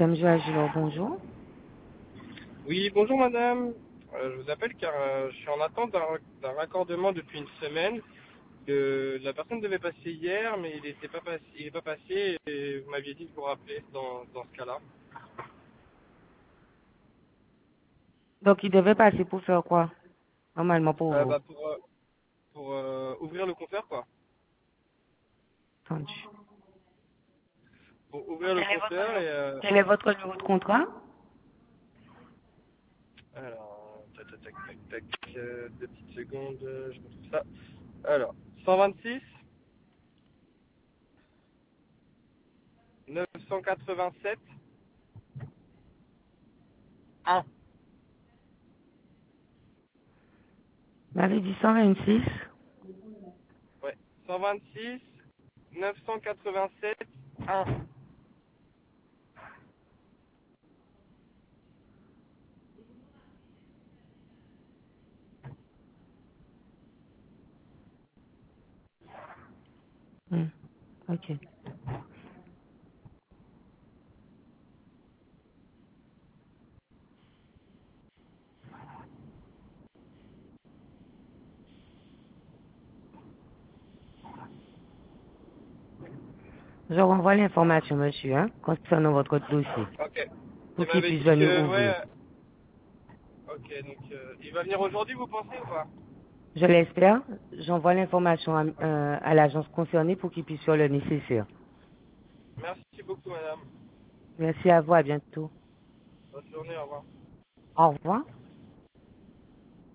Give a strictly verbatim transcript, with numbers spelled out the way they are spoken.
Samedi Agilor, bonjour. Oui, bonjour madame. Euh, je vous appelle car euh, je suis en attente d'un d'un raccordement depuis une semaine. Le- la personne devait passer hier, mais il n'était pas passé, il est pas passé et vous m'aviez dit de vous rappeler dans, dans ce cas-là. Donc, il devait passer pour faire quoi? Normalement pour Euh, vous. bah pour euh, pour euh, ouvrir le compteur quoi. Entendu. Pour ouvrir le Quel est votre compteur numéro, et euh, quel est votre numéro de contrat? alors tac tac tac tac tac euh, deux petites secondes, euh, je retrouve ça. Alors cent vingt-six neuf cent quatre-vingt-sept un. Vous m'avez dit cent vingt-six. Ouais. cent vingt-six neuf cent quatre-vingt-sept un. Hmm, ok. Je renvoie l'information, monsieur, hein, concernant votre dossier, Ok. pour Il qu'il m'avait puisse dit venir que, ouvrir. ouais. Ok, donc euh, il va venir aujourd'hui, vous pensez ou pas? Je l'espère. J'envoie l'information à, euh, à l'agence concernée pour qu'il puisse faire le nécessaire. Merci beaucoup, madame. Merci à vous, à bientôt. Bonne journée, au revoir. Au revoir.